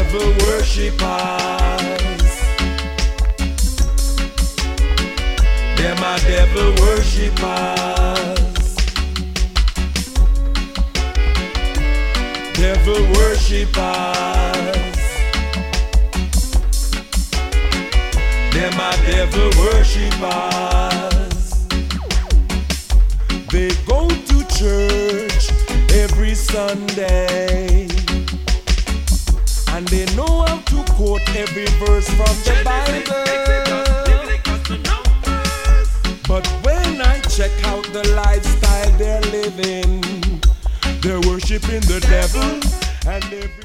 devil worshippers. Them are devil worshippers. Devil worshippers. Them are devil worshippers. They go to church every Sunday, and they know how to quote every verse from the Bible. But when I check out the lifestyle they're living, they're worshiping the devil and every